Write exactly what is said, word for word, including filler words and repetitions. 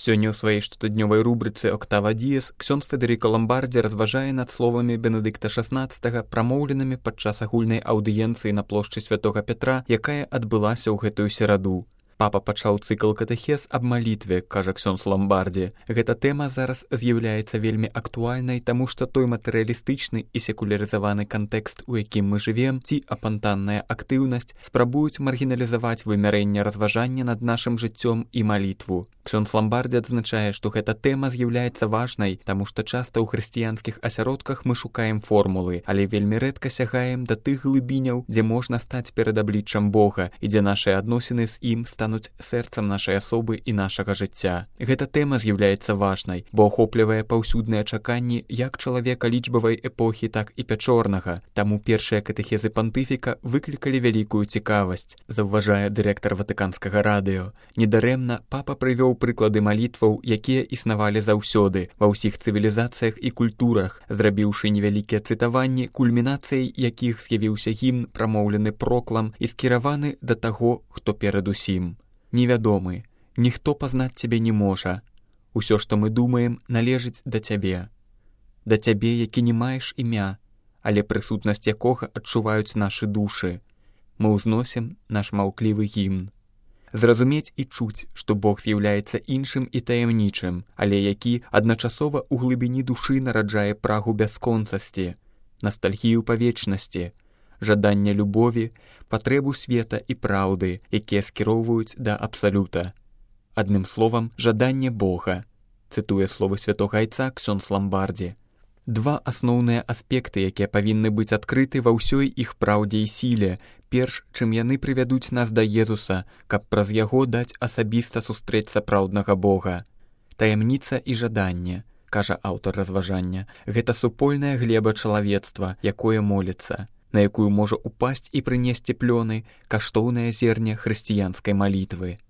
Сёння ў сваёй штотыднёвай рубрыцы «Октава Діес» ксёндз Федэріка Ламбардзі разважае над словамі Бенедыкта шаснаццатага, прамоўленымі падчас агульнай аўдыенцыі на плошчы Святога Пятра, якая адбылася ў гэтую сераду. Папа пачаў цыкл катэхез аб малітве, кажа ксёндз Ламбардзі. Гэта тэма зараз з'яўляецца вельмі актуальнай, таму што той матэрыялістычны і секулярызаваны кантэкст, у якім мы жывем, ці апантанная актыўнасць спрабуюць маргіналізаваць вымярэнне разважання над нашым жыццём і малітву. Ксёндз Ламбардзі адзначае, што гэта тэма з'яўляецца важнай, таму што часта ў хрысціянскіх асяродках мы шукаем формулы, але вельмі рэдка сягаем да тых глыбіняў, дзе можна стаць перад абліччам Бога і дзе нашыя адносіны з ім стануць сэрцам нашай асобы і нашага жыцця. Гэта тэма з'яўляецца важнай, бо ахоплівае паўсюдныя чаканні як чалавека лічбавай эпохі, так і пячорнага. Таму першыя катэхезы пантыфіка выклікалі вялікую цікавасць, заўважае дырэктар Ватыканскага радыё. Недарэмна папа прывёў прыклады малітваў, якія існавалі заўсёды ва ўсіх цывілізацыях і культурах, зрабіўшы невялікія цытаванні, кульмінацыяй якіх з'явіўся гімн, прамоўлены проклам і скіраваны да таго, хто перад усім. Невядомы, ніхто пазнаць цябе не можа. Усё, што мы думаем, належыць да цябе. Да цябе, які не маеш імя, але прысутнасць якога адчуваюць нашы душы. Мы ўзносім наш маўклівы гімн. Зразумець і чуць, што Бог з'яўляецца іншым і таямнічым, але які адначасова ў глыбіні душы нараджае прагу бясконцасці, настальгію па вечнасці, жаданне любові, патрэбу света і праўды, якія скіроўваюць да абсалюта. Адным словам, жаданне Бога, цытуе словы святога айца ксёндз Ламбардзі. Два асноўныя аспекты, якія павінны быць адкрыты ва ўсёй іх праўдзе і сіле, перш чым яны прывядуць нас да Езуса, каб праз яго даць асабіста сустрэць сапраўднага Бога. Таямніца і жаданне, кажа аўтар разважання, гэта супольная глеба чалавецтва, якое моліцца, на якую можа упасць і прынесці плёны каштоўнае зерне хрысціянскай малітвы.